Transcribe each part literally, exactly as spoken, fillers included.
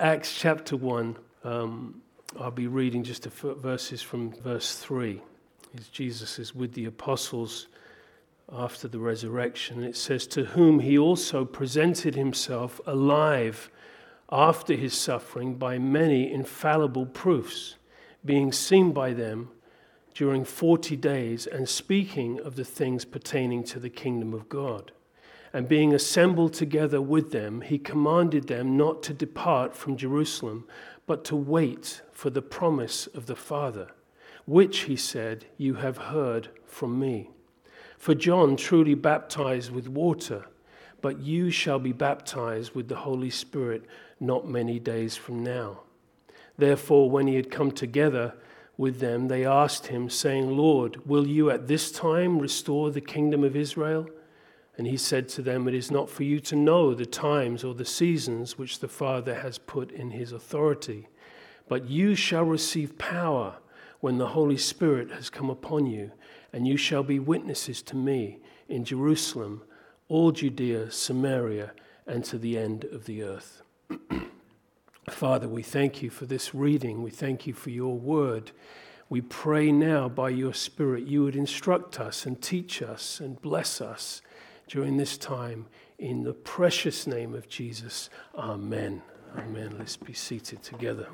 Acts chapter one. Um, I'll be reading just a f- verses from verse three. As Jesus is with the apostles after the resurrection. It says, to whom he also presented himself alive after his suffering by many infallible proofs, being seen by them during forty days, and speaking of the things pertaining to the kingdom of God. And being assembled together with them, he commanded them not to depart from Jerusalem, but to wait for the promise of the Father, which, he said, you have heard from me. For John truly baptized with water, but you shall be baptized with the Holy Spirit not many days from now. Therefore, when he had come together with them, they asked him, saying, Lord, will you at this time restore the kingdom of Israel? And he said to them, it is not for you to know the times or the seasons which the Father has put in his authority, but you shall receive power when the Holy Spirit has come upon you, and you shall be witnesses to me in Jerusalem, all Judea, Samaria, and to the end of the earth. Father, we thank you for this reading. We thank you for your word. We pray now by your Spirit you would instruct us and teach us and bless us during this time. In the precious name of Jesus, amen. Amen. Let's be seated together.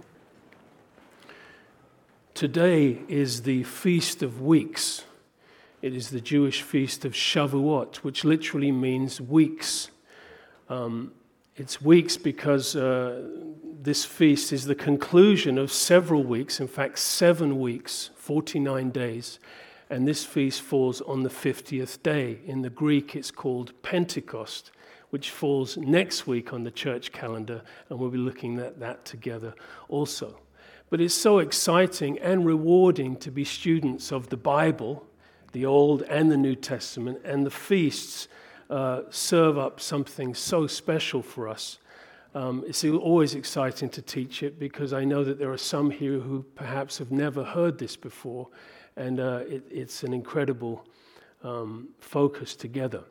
Today is the Feast of Weeks. It is the Jewish feast of Shavuot, which literally means weeks. Um, it's weeks because uh, this feast is the conclusion of several weeks, in fact, seven weeks, forty-nine days. And this feast falls on the fiftieth day. In the Greek, it's called Pentecost, which falls next week on the church calendar, and we'll be looking at that together also. But it's so exciting and rewarding to be students of the Bible, the Old and the New Testament, and the feasts uh, serve up something so special for us. Um, it's always exciting to teach it because I know that there are some here who perhaps have never heard this before, and uh, it, it's an incredible um, focus together.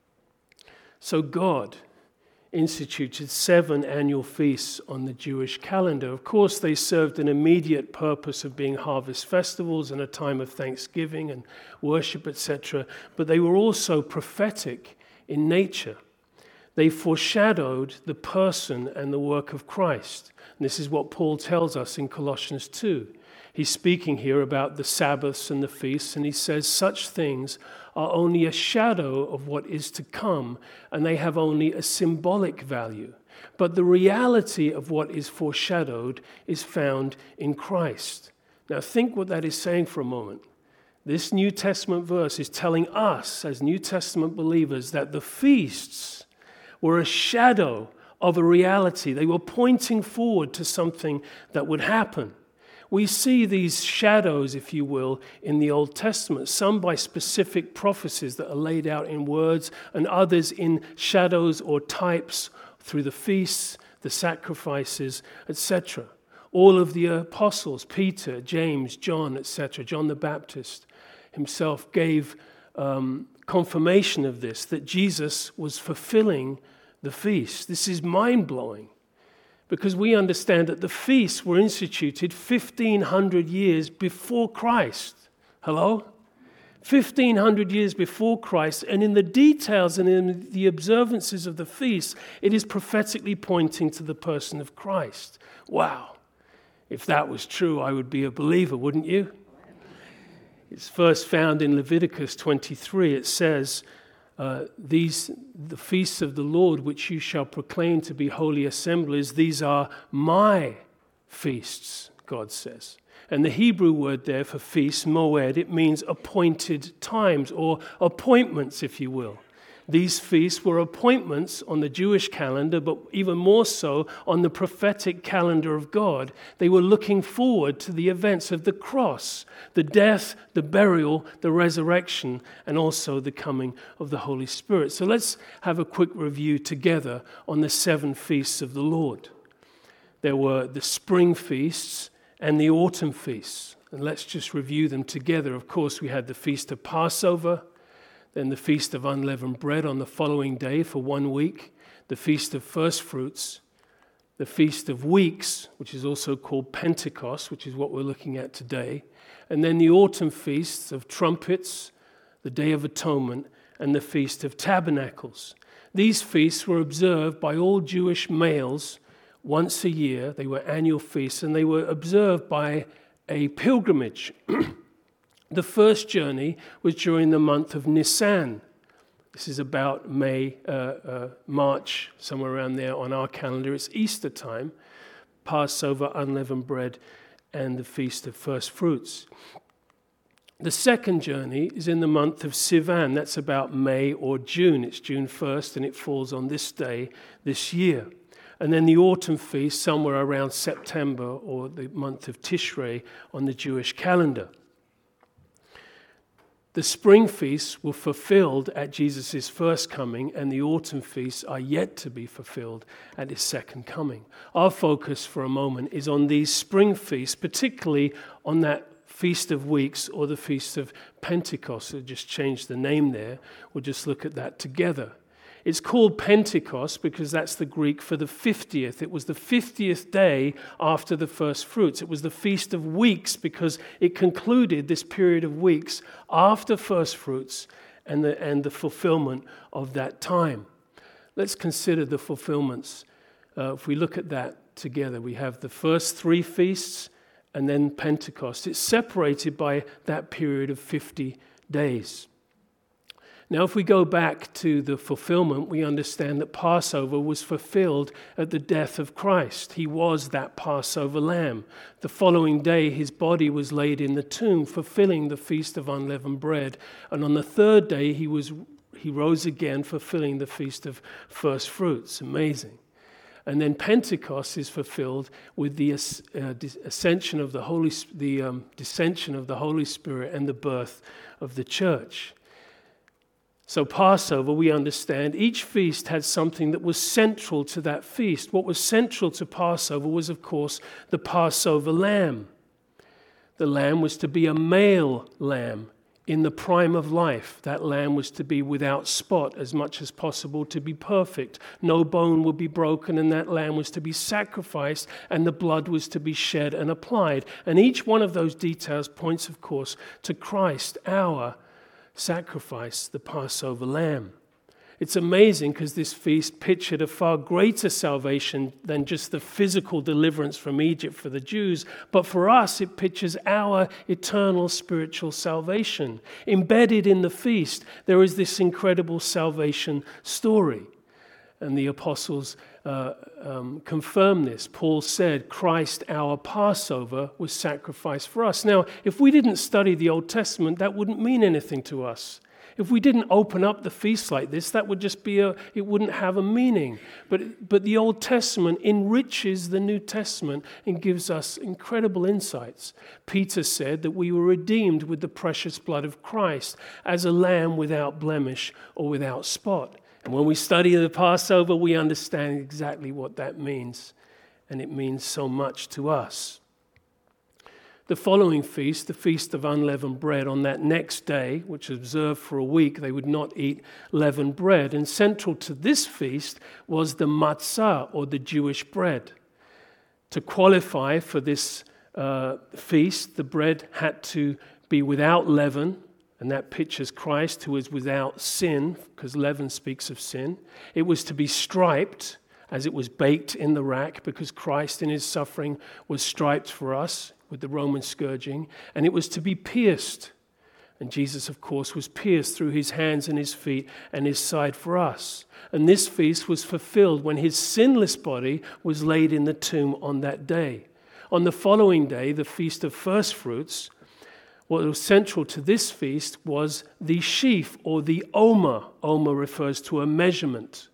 So God instituted seven annual feasts on the Jewish calendar. Of course, they served an immediate purpose of being harvest festivals and a time of thanksgiving and worship, et cetera, but they were also prophetic in nature. They foreshadowed the person and the work of Christ. And this is what Paul tells us in Colossians two. He's speaking here about the Sabbaths and the feasts, and he says such things are only a shadow of what is to come, and they have only a symbolic value. But the reality of what is foreshadowed is found in Christ. Now think what that is saying for a moment. This New Testament verse is telling us as New Testament believers that the feasts were a shadow of a reality. They were pointing forward to something that would happen. We see these shadows, if you will, in the Old Testament, some by specific prophecies that are laid out in words, and others in shadows or types through the feasts, the sacrifices, et cetera. All of the apostles, Peter, James, John, et cetera, John the Baptist himself gave um, confirmation of this, that Jesus was fulfilling the feast. This is mind-blowing. Because we understand that the feasts were instituted fifteen hundred years before Christ. Hello? fifteen hundred years before Christ, and in the details and in the observances of the feasts, it is prophetically pointing to the person of Christ. Wow. If that was true, I would be a believer, wouldn't you? It's first found in Leviticus twenty-three. It says, Uh, these, the feasts of the Lord, which you shall proclaim to be holy assemblies, these are my feasts, God says. And the Hebrew word there for feast, moed, it means appointed times or appointments, if you will. These feasts were appointments on the Jewish calendar, but even more so on the prophetic calendar of God. They were looking forward to the events of the cross, the death, the burial, the resurrection, and also the coming of the Holy Spirit. So let's have a quick review together on the seven feasts of the Lord. There were the spring feasts and the autumn feasts. And let's just review them together. Of course, we had the Feast of Passover, then the Feast of Unleavened Bread on the following day for one week, the Feast of First Fruits, the Feast of Weeks, which is also called Pentecost, which is what we're looking at today, and then the autumn feasts of trumpets, the Day of Atonement, and the Feast of Tabernacles. These feasts were observed by all Jewish males once a year. They were annual feasts, and they were observed by a pilgrimage. The first journey was during the month of Nisan. This is about May, uh, uh, March, somewhere around there on our calendar. It's Easter time, Passover, unleavened bread, and the Feast of First Fruits. The second journey is in the month of Sivan. That's about May or June. It's June first, and it falls on this day this year. And then the autumn feast, somewhere around September or the month of Tishrei on the Jewish calendar. The spring feasts were fulfilled at Jesus' first coming, and the autumn feasts are yet to be fulfilled at his second coming. Our focus for a moment is on these spring feasts, particularly on that Feast of Weeks or the Feast of Pentecost. We'll just change the name there. We'll just look at that together. It's called Pentecost because that's the Greek for the fiftieth. It was the fiftieth day after the first fruits. It was the Feast of Weeks because it concluded this period of weeks after first fruits and the, and the fulfillment of that time. Let's consider the fulfillments. Uh, if we look at that together, we have the first three feasts and then Pentecost. It's separated by that period of fifty days. Now, if we go back to the fulfillment, we understand that Passover was fulfilled at the death of Christ. He was that Passover lamb. The following day, his body was laid in the tomb, fulfilling the Feast of Unleavened Bread. And on the third day, he was he rose again, fulfilling the Feast of First Fruits. Amazing. And then Pentecost is fulfilled with the uh, ascension of the Holy, the um, descension of the Holy Spirit and the birth of the church. So Passover, we understand, each feast had something that was central to that feast. What was central to Passover was, of course, the Passover lamb. The lamb was to be a male lamb in the prime of life. That lamb was to be without spot as much as possible, to be perfect. No bone would be broken, and that lamb was to be sacrificed, and the blood was to be shed and applied. And each one of those details points, of course, to Christ, our sacrifice, the Passover lamb. It's amazing because this feast pictured a far greater salvation than just the physical deliverance from Egypt for the Jews, but for us it pictures our eternal spiritual salvation. Embedded in the feast, there is this incredible salvation story. And the apostles uh, um, confirm this. Paul said, Christ, our Passover, was sacrificed for us. Now, if we didn't study the Old Testament, that wouldn't mean anything to us. If we didn't open up the feast like this, that would just be a, it wouldn't have a meaning. But, but the Old Testament enriches the New Testament and gives us incredible insights. Peter said that we were redeemed with the precious blood of Christ as a lamb without blemish or without spot. And when we study the Passover, we understand exactly what that means. And it means so much to us. The following feast, the Feast of Unleavened Bread, on that next day, which was observed for a week, they would not eat leavened bread. And central to this feast was the matzah, or the Jewish bread. To qualify for this uh, feast, the bread had to be without leaven. And that pictures Christ, who is without sin, because leaven speaks of sin. It was to be striped, as it was baked in the rack, because Christ in his suffering was striped for us with the Roman scourging. And it was to be pierced. And Jesus, of course, was pierced through his hands and his feet and his side for us. And this feast was fulfilled when his sinless body was laid in the tomb on that day. On the following day, the Feast of First Fruits, what was central to this feast was the sheaf, or the omer. Omer refers to a measurement.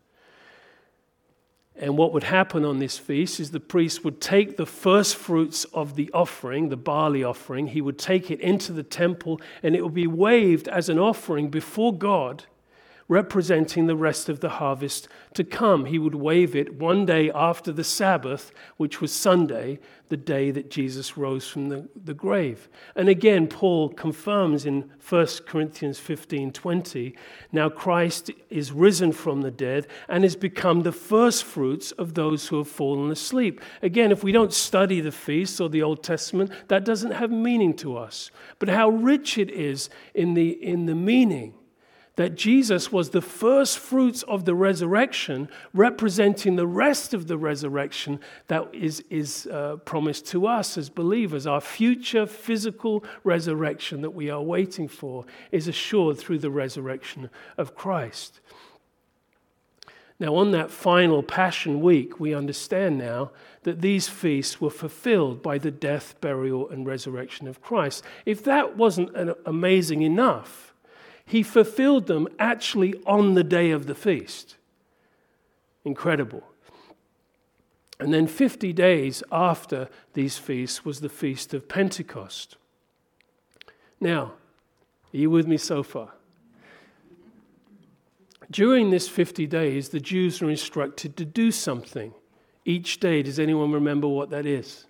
And what would happen on this feast is the priest would take the first fruits of the offering, the barley offering, he would take it into the temple, and it would be waved as an offering before God representing the rest of the harvest to come. He would wave it one day after the Sabbath, which was Sunday, the day that Jesus rose from the, the grave. And again, Paul confirms in First Corinthians fifteen twenty, now Christ is risen from the dead and has become the first fruits of those who have fallen asleep. Again, if we don't study the feasts or the Old Testament, that doesn't have meaning to us. But how rich it is in the, in the meaning that Jesus was the first fruits of the resurrection, representing the rest of the resurrection that is, is uh, promised to us as believers. Our future physical resurrection that we are waiting for is assured through the resurrection of Christ. Now, on that final Passion Week, we understand now that these feasts were fulfilled by the death, burial, and resurrection of Christ. If that wasn't amazing enough, he fulfilled them actually on the day of the feast. Incredible. And then fifty days after these feasts was the Feast of Pentecost. Now, are you with me so far? During this fifty days, the Jews were instructed to do something. Each day, does anyone remember what that is?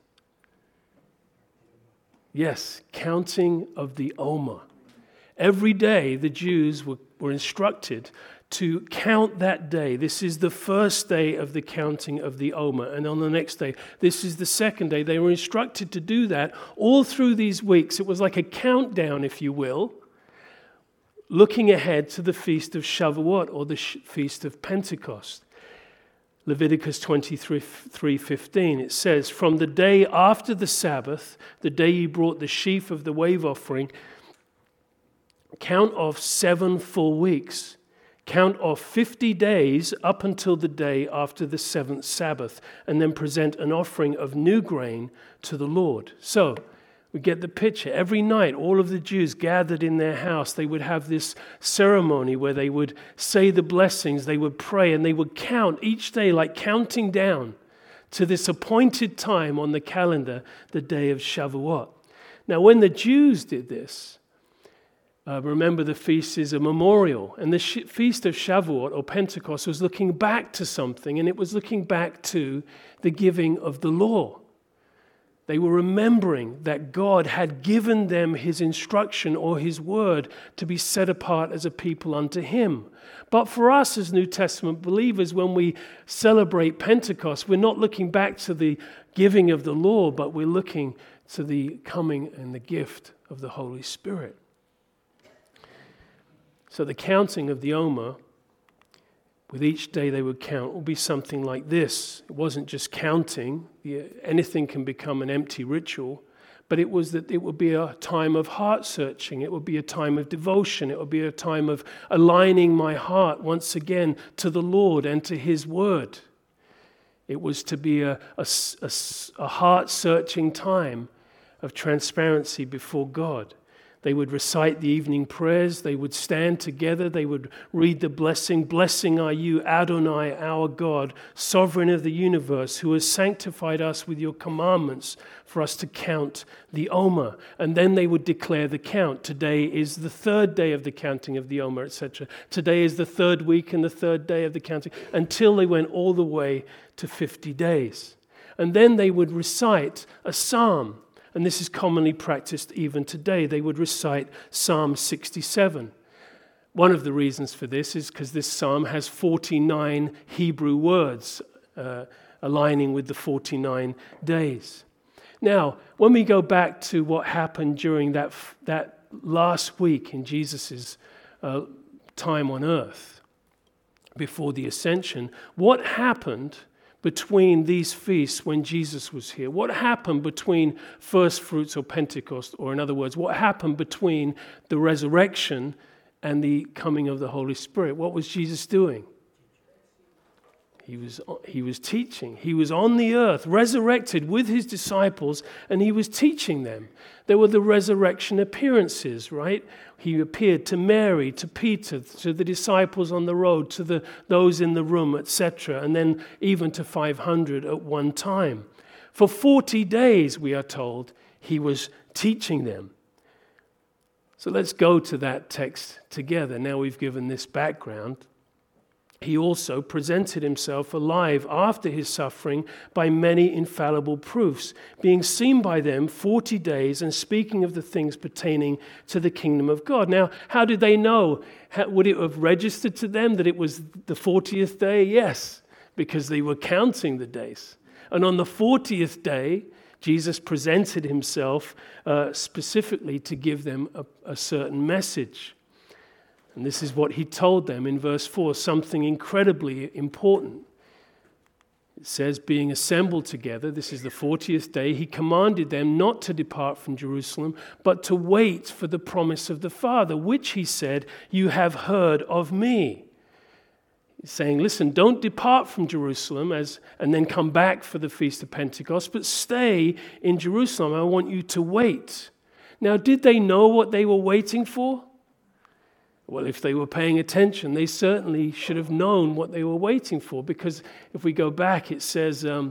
Yes, counting of the Omer. Every day, the Jews were, were instructed to count that day. This is the first day of the counting of the Omer. And on the next day, this is the second day. They were instructed to do that all through these weeks. It was like a countdown, if you will, looking ahead to the Feast of Shavuot or the Feast of Pentecost. Leviticus twenty-three fifteen, it says, from the day after the Sabbath, the day you brought the sheaf of the wave offering, count off seven full weeks. Count off fifty days up until the day after the seventh Sabbath, and then present an offering of new grain to the Lord. So, we get the picture. Every night, all of the Jews gathered in their house. They would have this ceremony where they would say the blessings, they would pray, and they would count each day, like counting down to this appointed time on the calendar, the day of Shavuot. Now, when the Jews did this, uh, remember the feast is a memorial, and the sh- Feast of Shavuot or Pentecost was looking back to something, and it was looking back to the giving of the law. They were remembering that God had given them his instruction or his word to be set apart as a people unto him. But for us as New Testament believers, when we celebrate Pentecost, we're not looking back to the giving of the law, but we're looking to the coming and the gift of the Holy Spirit. So the counting of the Omer, with each day they would count, will be something like this. It wasn't just counting. Anything can become an empty ritual. But it was that it would be a time of heart searching. It would be a time of devotion. It would be a time of aligning my heart once again to the Lord and to his word. It was to be a, a, a, a heart searching time of transparency before God. They would recite the evening prayers. They would stand together. They would read the blessing. Blessing are you, Adonai, our God, sovereign of the universe, who has sanctified us with your commandments for us to count the Omer. And then they would declare the count. Today is the third day of the counting of the Omer, et cetera. Today is the third week and the third day of the counting, until they went all the way to fifty days. And then they would recite a psalm. And this is commonly practiced even today. They would recite Psalm sixty-seven. One of the reasons for this is because this psalm has forty-nine Hebrew words uh, aligning with the forty-nine days. Now, when we go back to what happened during that, that last week in Jesus' uh, time on earth, before the ascension, what happened between these feasts when Jesus was here? What happened between first fruits or Pentecost? Or in other words, what happened between the resurrection and the coming of the Holy Spirit? What was Jesus doing? He was, he was teaching. He was on the earth, resurrected with his disciples, and he was teaching them. There were the resurrection appearances, right? He appeared to Mary, to Peter, to the disciples on the road, to the those in the room, et cetera, and then even to five hundred at one time. For forty days, we are told, he was teaching them. So let's go to that text together. Now we've given this background. He also presented himself alive after his suffering by many infallible proofs, being seen by them forty days and speaking of the things pertaining to the kingdom of God. Now, how did they know? How, would it have registered to them that it was the fortieth day? Yes, because they were counting the days. And on the fortieth day, Jesus presented himself uh, specifically to give them a, a certain message. And this is what he told them in verse four, something incredibly important. It says, being assembled together, this is the fortieth day, he commanded them not to depart from Jerusalem, but to wait for the promise of the Father, which he said, you have heard of me. He's saying, listen, don't depart from Jerusalem as and then come back for the Feast of Pentecost, but stay in Jerusalem. I want you to wait. Now, did they know what they were waiting for? Well, if they were paying attention, they certainly should have known what they were waiting for, because if we go back, it says, um,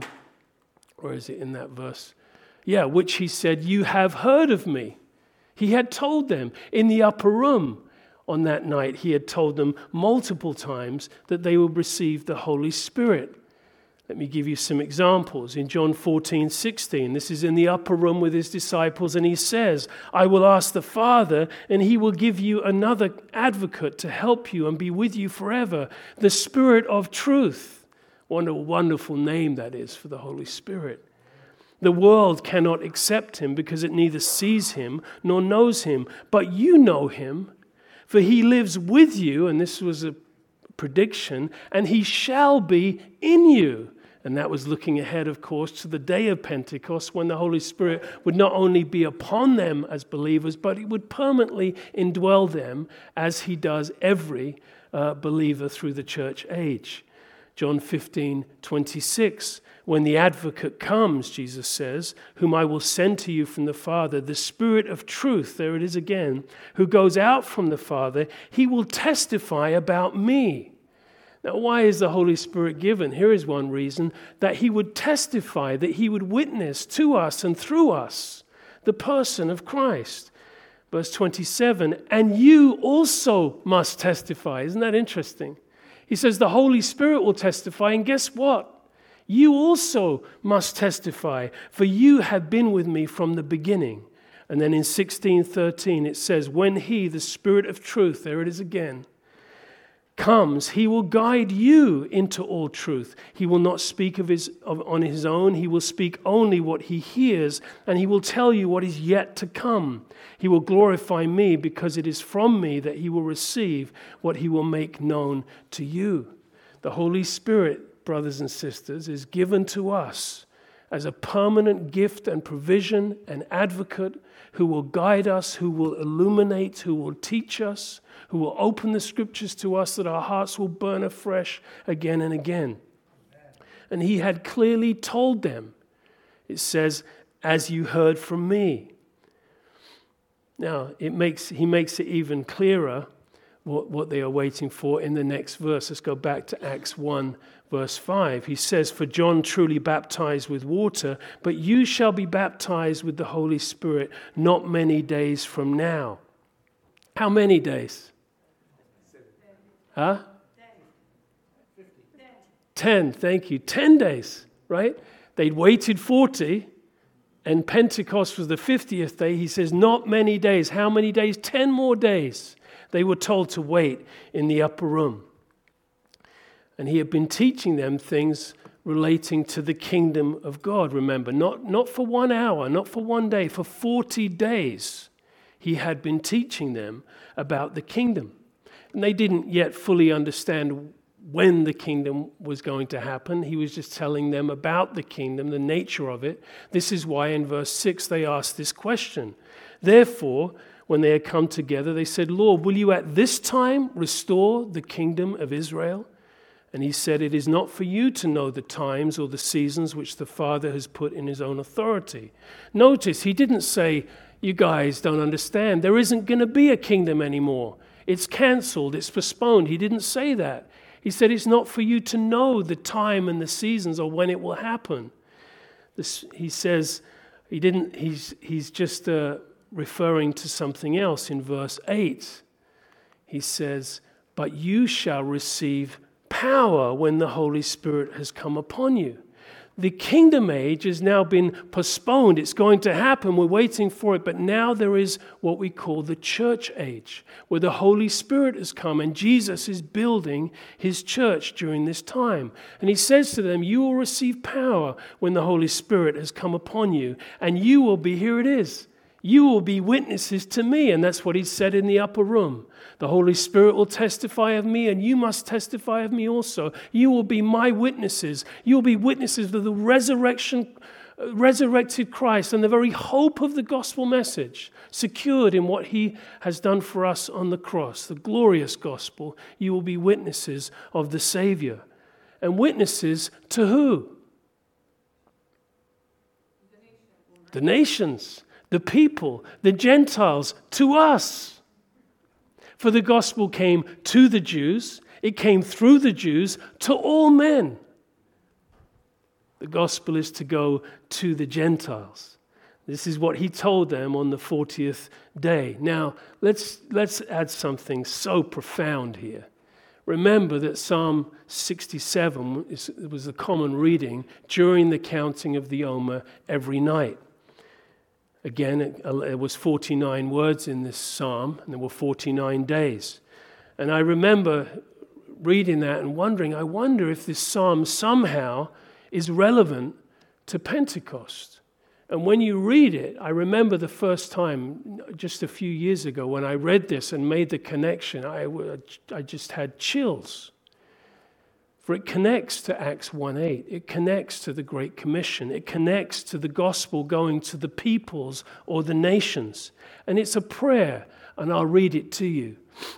or is it in that verse? Yeah, which he said, you have heard of me. He had told them in the upper room. On that night, he had told them multiple times that they would receive the Holy Spirit. Let me give you some examples. In John fourteen sixteen, this is in the upper room with his disciples, and he says, I will ask the Father, and he will give you another advocate to help you and be with you forever, the Spirit of truth. What a wonderful name that is for the Holy Spirit. The world cannot accept him because it neither sees him nor knows him, but you know him. For he lives with you, and this was a prediction, and he shall be in you. And that was looking ahead, of course, to the day of Pentecost, when the Holy Spirit would not only be upon them as believers, but he would permanently indwell them as he does every uh, believer through the church age. John fifteen twenty-six, when the advocate comes, Jesus says, whom I will send to you from the Father, the Spirit of truth, there it is again, who goes out from the Father, he will testify about me. Now, why is the Holy Spirit given? Here is one reason, that he would testify, that he would witness to us and through us the person of Christ. Verse twenty-seven, and you also must testify. Isn't that interesting? He says the Holy Spirit will testify, and guess what? You also must testify, for you have been with me from the beginning. And then in sixteen thirteen it says, when he, the Spirit of truth, there it is again, comes, he will guide you into all truth. He will not speak of his of, on his own. He will speak only what he hears, and he will tell you what is yet to come. He will glorify me, because it is from me that he will receive what he will make known to you. The Holy Spirit, brothers and sisters, is given to us as a permanent gift and provision, an advocate who will guide us, who will illuminate, who will teach us, who will open the scriptures to us that our hearts will burn afresh again and again. And he had clearly told them, it says, as you heard from me. Now, it makes he makes it even clearer what, what they are waiting for in the next verse. Let's go back to Acts one, verse five. He says, for John truly baptized with water, but you shall be baptized with the Holy Spirit not many days from now. How many days? Huh? Ten, thank you. Ten days, right? They'd waited forty, and Pentecost was the fiftieth day. He says, not many days. How many days? Ten more days. They were told to wait in the upper room. And he had been teaching them things relating to the kingdom of God, remember. Not, not for one hour, not for one day, for forty days. He had been teaching them about the kingdom. And they didn't yet fully understand when the kingdom was going to happen. He was just telling them about the kingdom, the nature of it. This is why in verse six they asked this question. Therefore, when they had come together, they said, Lord, will you at this time restore the kingdom of Israel? And he said, it is not for you to know the times or the seasons which the Father has put in his own authority. Notice, he didn't say, you guys don't understand. There isn't going to be a kingdom anymore. It's canceled. It's postponed. He didn't say that. He said it's not for you to know the time and the seasons or when it will happen. This, he says he didn't. He's he's just uh, referring to something else in verse eight. He says, "But you shall receive power when the Holy Spirit has come upon you." The kingdom age has now been postponed. It's going to happen. We're waiting for it. But now there is what we call the church age, where the Holy Spirit has come and Jesus is building his church during this time. And he says to them, you will receive power when the Holy Spirit has come upon you. And you will be, here it is, you will be witnesses to me. And that's what he said in the upper room. The Holy Spirit will testify of me, and you must testify of me also. You will be my witnesses. You will be witnesses of the resurrection, uh, resurrected Christ and the very hope of the gospel message, secured in what he has done for us on the cross, the glorious gospel. You will be witnesses of the Savior. And witnesses to who? The nations, the people, the Gentiles, to us. For the gospel came to the Jews, it came through the Jews to all men. The gospel is to go to the Gentiles. This is what he told them on the fortieth day. Now, let's, let's add something so profound here. Remember that Psalm sixty-seven is, was a common reading during the counting of the Omer every night. Again, it, it was forty-nine words in this psalm, and there were forty-nine days. And I remember reading that and wondering, I wonder if this psalm somehow is relevant to Pentecost. And when you read it, I remember the first time, just a few years ago, when I read this and made the connection, I, I just had chills. For it connects to Acts one eight. It connects to the Great Commission. It connects to the gospel going to the peoples or the nations. And it's a prayer, and I'll read it to you.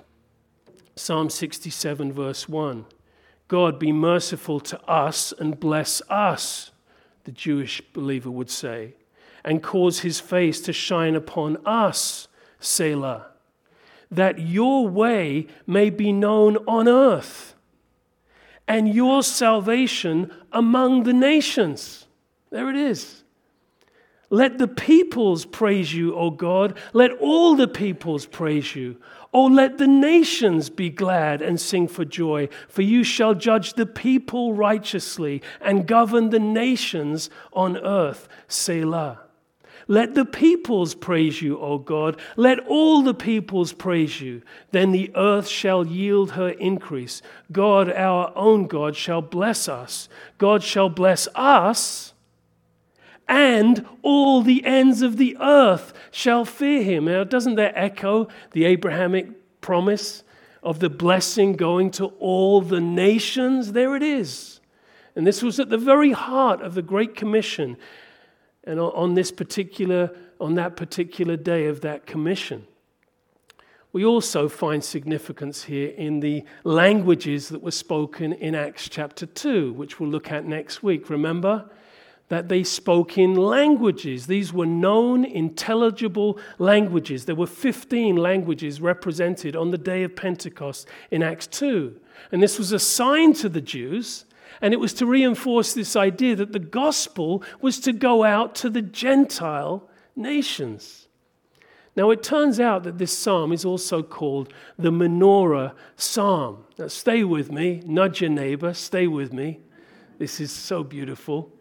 Psalm sixty-seven, verse one. God, be merciful to us and bless us, the Jewish believer would say, and cause his face to shine upon us, Selah, that your way may be known on earth, and your salvation among the nations. There it is. Let the peoples praise you, O God. Let all the peoples praise you. O let the nations be glad and sing for joy, for you shall judge the people righteously and govern the nations on earth. Selah. Let the peoples praise you, O God. Let all the peoples praise you. Then the earth shall yield her increase. God, our own God, shall bless us. God shall bless us, and all the ends of the earth shall fear him. Now, doesn't that echo the Abrahamic promise of the blessing going to all the nations? There it is. And this was at the very heart of the Great Commission. And on this particular, on that particular day of that commission, we also find significance here in the languages that were spoken in Acts chapter two, which we'll look at next week. Remember that they spoke in languages. These were known, intelligible languages. There were fifteen languages represented on the day of Pentecost in Acts two. And this was a sign to the Jews. And it was to reinforce this idea that the gospel was to go out to the Gentile nations. Now, it turns out that this psalm is also called the Menorah Psalm. Now, stay with me. Nudge your neighbor. Stay with me. This is so beautiful.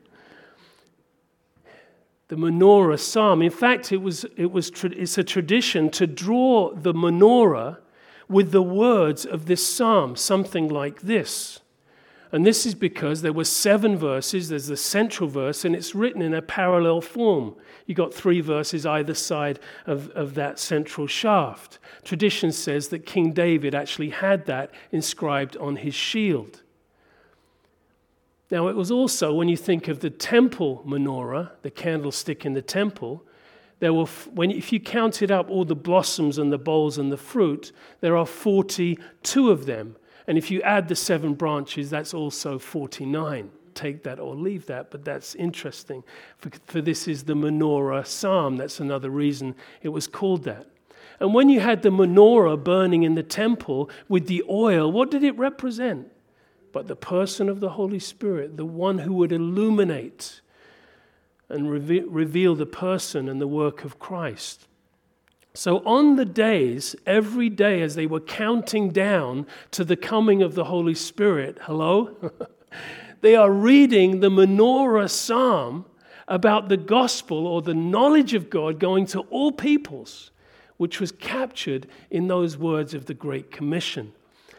The Menorah Psalm. In fact, it was it was it's a tradition to draw the menorah with the words of this psalm, something like this. And this is because there were seven verses. There's the central verse, and it's written in a parallel form. You got three verses either side of, of that central shaft. Tradition says that King David actually had that inscribed on his shield. Now, it was also, when you think of the temple menorah, the candlestick in the temple, there were, when if you counted up all the blossoms and the bowls and the fruit, there are forty-two of them. And if you add the seven branches, that's also forty-nine. Take that or leave that, but that's interesting. For, for this is the Menorah Psalm. That's another reason it was called that. And when you had the menorah burning in the temple with the oil, what did it represent? But the person of the Holy Spirit, the one who would illuminate and reve- reveal the person and the work of Christ. So on the days, every day as they were counting down to the coming of the Holy Spirit, hello? They are reading the menorah psalm about the gospel or the knowledge of God going to all peoples, which was captured in those words of the Great Commission.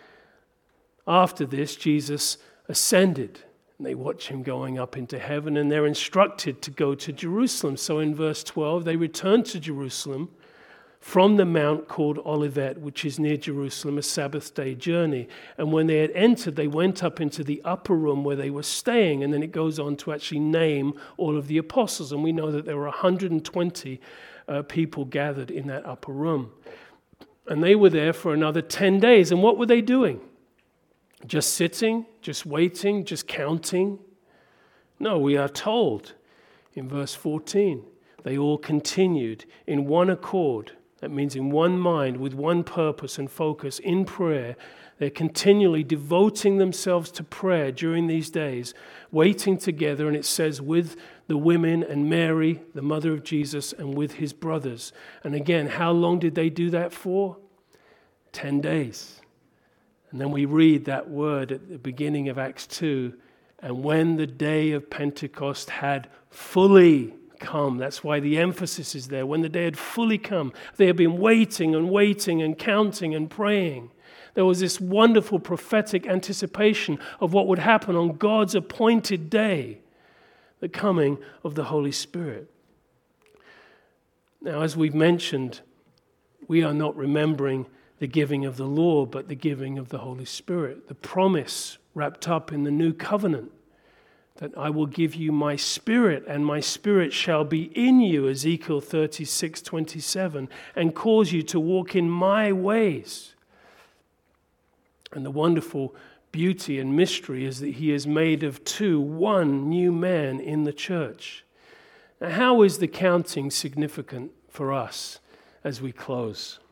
After this, Jesus ascended, and they watch him going up into heaven, and they're instructed to go to Jerusalem. So in verse twelve, they returned to Jerusalem from the mount called Olivet, which is near Jerusalem, a Sabbath day journey. And when they had entered, they went up into the upper room where they were staying. And then it goes on to actually name all of the apostles. And we know that there were one hundred twenty uh, people gathered in that upper room. And they were there for another ten days. And what were they doing? Just sitting, just waiting, just counting? No, we are told in verse fourteen, they all continued in one accord. That means in one mind, with one purpose and focus in prayer. They're continually devoting themselves to prayer during these days, waiting together, and it says with the women and Mary, the mother of Jesus, and with his brothers. And again, how long did they do that for? Ten days. And then we read that word at the beginning of Acts two, and when the day of Pentecost had fully come. That's why the emphasis is there. When the day had fully come, they had been waiting and waiting and counting and praying. There was this wonderful prophetic anticipation of what would happen on God's appointed day, the coming of the Holy Spirit. Now, as we've mentioned, we are not remembering the giving of the law, but the giving of the Holy Spirit, the promise wrapped up in the new covenant, that I will give you my spirit, and my spirit shall be in you, Ezekiel thirty-six twenty-seven, and cause you to walk in my ways. And the wonderful beauty and mystery is that he is made of two, one new man in the church. Now, how is the counting significant for us as we close?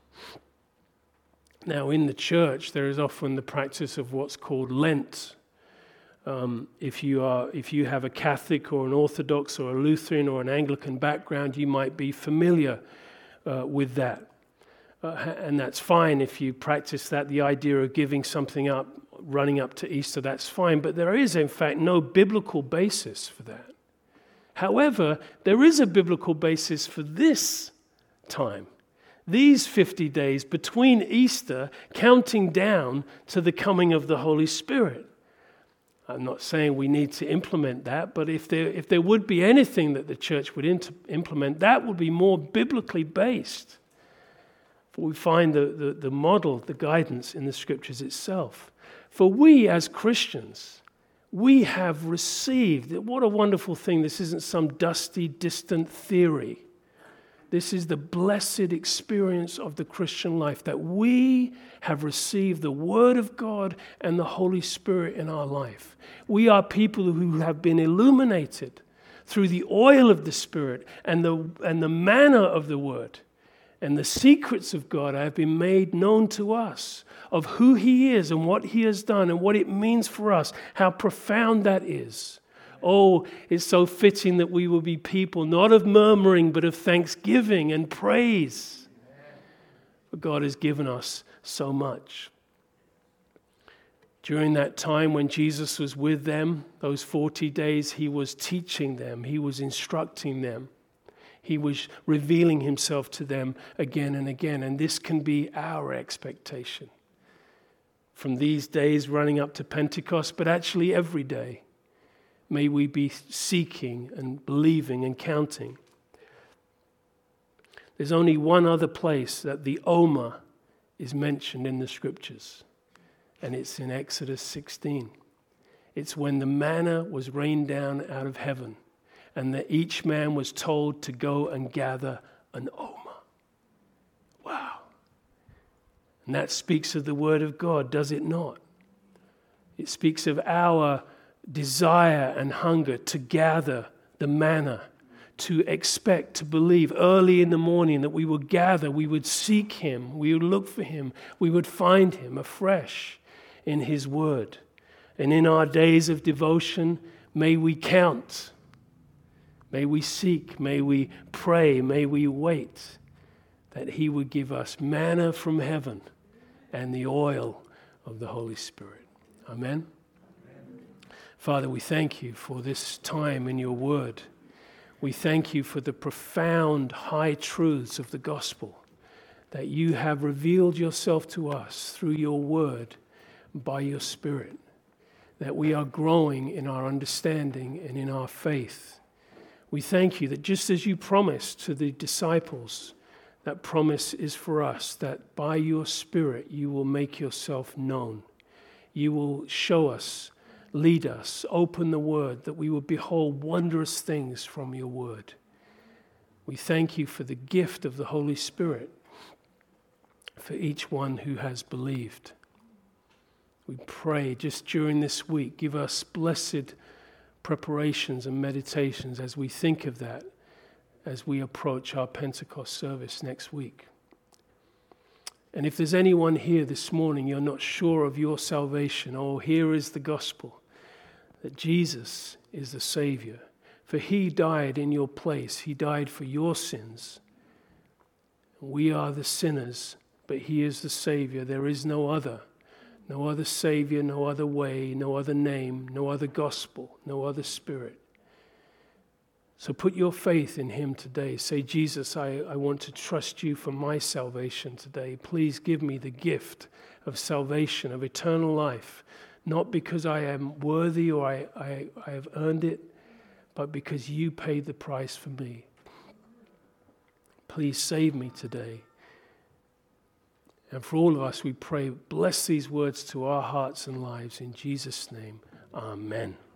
Now, in the church, there is often the practice of what's called Lent. Um, if you are, if you have a Catholic or an Orthodox or a Lutheran or an Anglican background, you might be familiar uh, with that. Uh, and that's fine if you practice that. The idea of giving something up, running up to Easter, that's fine. But there is, in fact, no biblical basis for that. However, there is a biblical basis for this time. These fifty days between Easter, counting down to the coming of the Holy Spirit. I'm not saying we need to implement that, but if there if there would be anything that the church would inter- implement, that would be more biblically based. For we find the, the, the model, the guidance in the Scriptures itself. For we as Christians, we have received, what a wonderful thing, this isn't some dusty, distant theory. This is the blessed experience of the Christian life, that we have received the Word of God and the Holy Spirit in our life. We are people who have been illuminated through the oil of the Spirit and the, and the manna of the Word. And the secrets of God have been made known to us, of who He is and what He has done and what it means for us, how profound that is. Oh, it's so fitting that we will be people not of murmuring, but of thanksgiving and praise. For God has given us so much. During that time when Jesus was with them, those forty days, He was teaching them, He was instructing them. He was revealing Himself to them again and again. And this can be our expectation from these days running up to Pentecost, but actually every day. May we be seeking and believing and counting. There's only one other place that the Omer is mentioned in the Scriptures, and it's in Exodus sixteen. It's when the manna was rained down out of heaven, and that each man was told to go and gather an Omer. Wow. And that speaks of the Word of God, does it not? It speaks of our desire and hunger to gather the manna, to expect, to believe early in the morning that we would gather, we would seek Him, we would look for Him, we would find Him afresh in His Word. And in our days of devotion, may we count, may we seek, may we pray, may we wait, that he would give us manna from heaven and the oil of the Holy Spirit. Amen. Amen. Father, we thank you for this time in your word. We thank you for the profound high truths of the gospel, that you have revealed yourself to us through your word by your Spirit, that we are growing in our understanding and in our faith. We thank you that just as you promised to the disciples, that promise is for us, that by your Spirit you will make yourself known. You will show us, lead us, open the word, that we will behold wondrous things from your word. We thank you for the gift of the Holy Spirit for each one who has believed. We pray just during this week, give us blessed preparations and meditations as we think of that, as we approach our Pentecost service next week. And if there's anyone here this morning, you're not sure of your salvation, oh, here is the gospel, that Jesus is the Savior. For he died in your place. He died for your sins. We are the sinners, but he is the Savior. There is no other. No other Savior, no other way, no other name, no other gospel, no other Spirit. So put your faith in him today. Say, Jesus, I, I want to trust you for my salvation today. Please give me the gift of salvation, of eternal life, not because I am worthy or I, I, I have earned it, but because you paid the price for me. Please save me today. And for all of us, we pray, bless these words to our hearts and lives in Jesus' name. Amen.